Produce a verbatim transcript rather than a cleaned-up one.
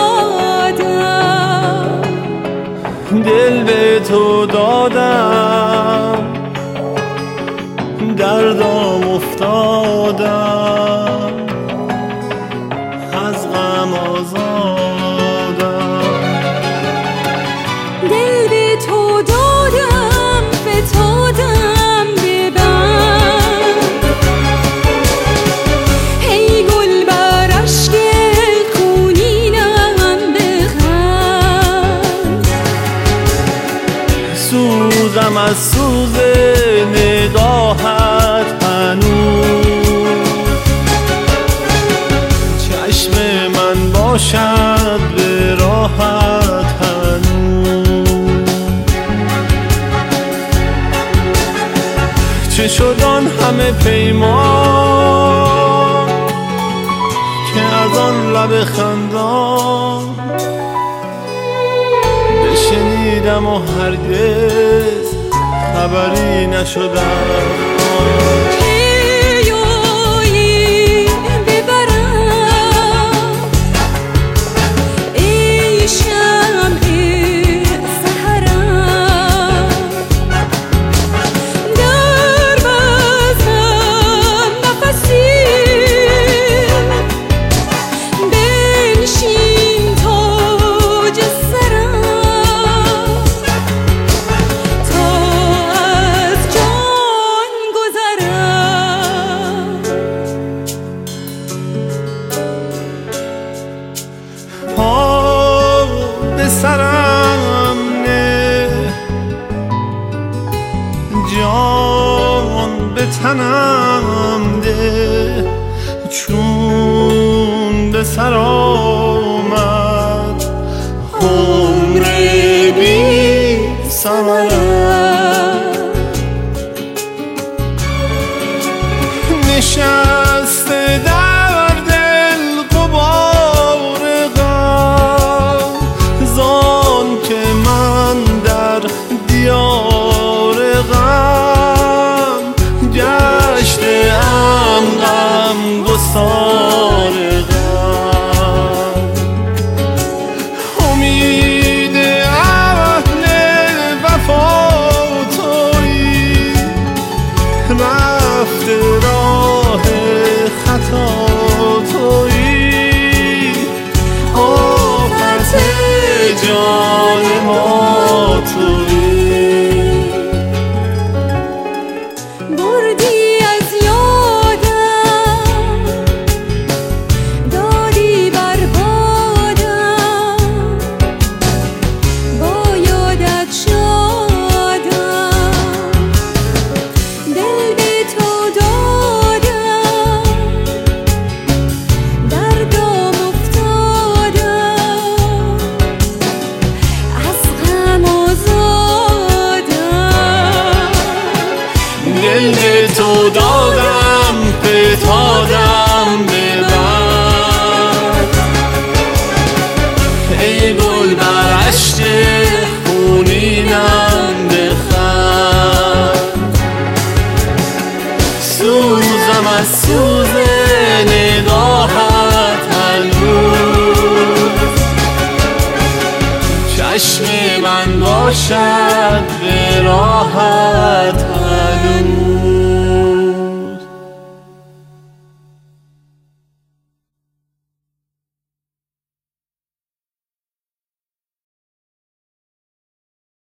دل به تو دادم، دردم افتادم، از غم آزادم. دل به تو دادم، فتادم به بند، ای گل بر اشک خونینم بخند. سوزم از سوز نگاهت هنوز، چشم من باشد به راحت هنوز. چه شد آن همه پیمان که از آن لب خندان بشنیدم و هرگز خبری نشدم. سرم نه، جان به تنم ده، چون به سر آمد عمر بی ثمرم. نشسته در دل غبار غم، زان که من در دیار غم گشته ام غم گسار غم. امید اهل وفا تویی، رفته راه خطا تویی، آفت جان ما تویی. بردی از یادم، دادی بر بادم، با یادت شادم. دل به تو دادم، دردم افتادم، از غم آزادم. دل به تو دادم، فتادم به بند، ای گل بر اشک خونینم بخند. سوزم از سوز نگاهت هنوز، چشم من باشد به راحت